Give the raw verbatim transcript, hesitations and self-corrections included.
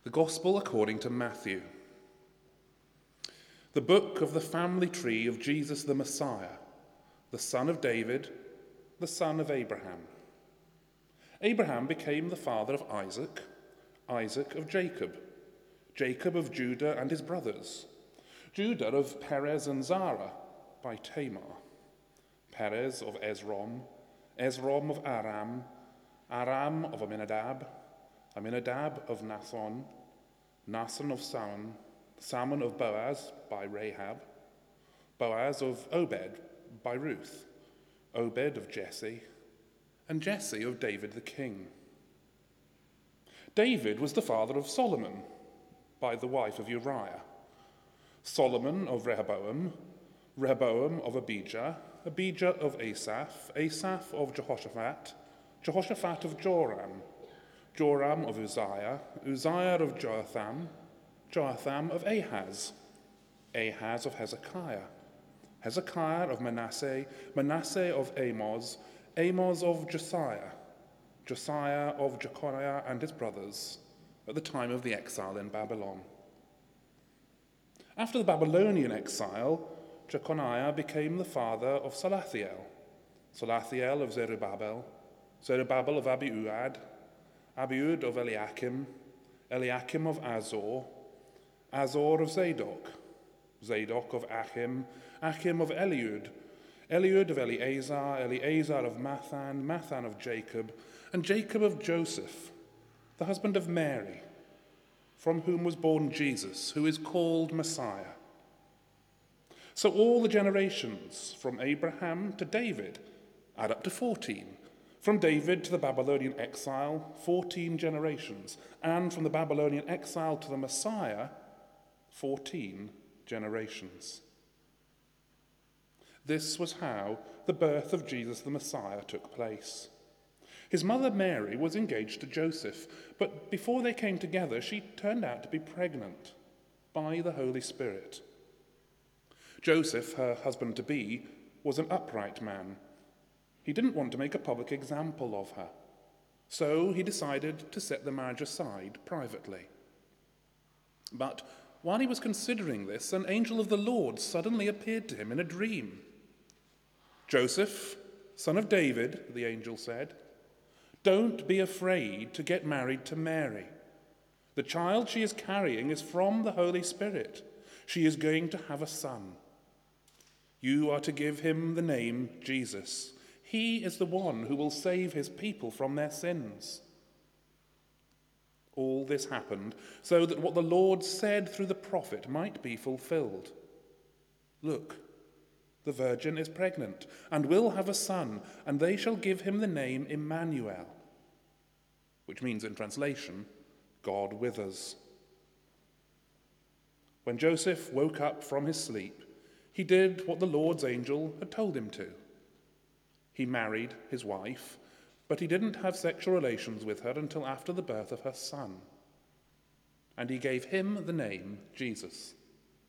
The Gospel according to Matthew. The book of the family tree of Jesus the Messiah, the son of David, the son of Abraham. Abraham became the father of Isaac, Isaac of Jacob, Jacob of Judah and his brothers, Judah of Perez and Zara by Tamar, Perez of Esrom, Esrom of Aram, Aram of Aminadab, Aminadab of Nason, Nason of Salmon, Salmon of Boaz by Rahab, Boaz of Obed by Ruth, Obed of Jesse, and Jesse of David the king. David was the father of Solomon by the wife of Uriah, Solomon of Rehoboam, Rehoboam of Abijah, Abijah of Asaph, Asaph of Jehoshaphat, Jehoshaphat of Joram, Joram of Uzziah, Uzziah of Jotham, Jotham of Ahaz, Ahaz of Hezekiah, Hezekiah of Manasseh, Manasseh of Amos, Amos of Josiah, Josiah of Jeconiah and his brothers, at the time of the exile in Babylon. After the Babylonian exile, Jeconiah became the father of Salathiel, Salathiel of Zerubbabel, Zerubbabel of Abiud, Abiud of Eliakim, Eliakim of Azor, Azor of Zadok, Zadok of Achim, Achim of Eliud, Eliud of Eleazar, Eleazar of Mathan, Mathan of Jacob, and Jacob of Joseph, the husband of Mary, from whom was born Jesus, who is called Messiah. So all the generations from Abraham to David add up to fourteen. From David to the Babylonian exile, fourteen generations, and from the Babylonian exile to the Messiah, fourteen generations. This was how the birth of Jesus the Messiah took place. His mother Mary was engaged to Joseph, but before they came together, she turned out to be pregnant by the Holy Spirit. Joseph, her husband-to-be, was an upright man. He didn't want to make a public example of her, so he decided to set the marriage aside privately. But while he was considering this, an angel of the Lord suddenly appeared to him in a dream. "Joseph, son of David," the angel said, "don't be afraid to get married to Mary. The child she is carrying is from the Holy Spirit. She is going to have a son. You are to give him the name Jesus. He is the one who will save his people from their sins." All this happened so that what the Lord said through the prophet might be fulfilled. "Look, the virgin is pregnant and will have a son, and they shall give him the name Emmanuel," which means in translation, God with us. When Joseph woke up from his sleep, he did what the Lord's angel had told him to. He married his wife, but he didn't have sexual relations with her until after the birth of her son. And he gave him the name Jesus.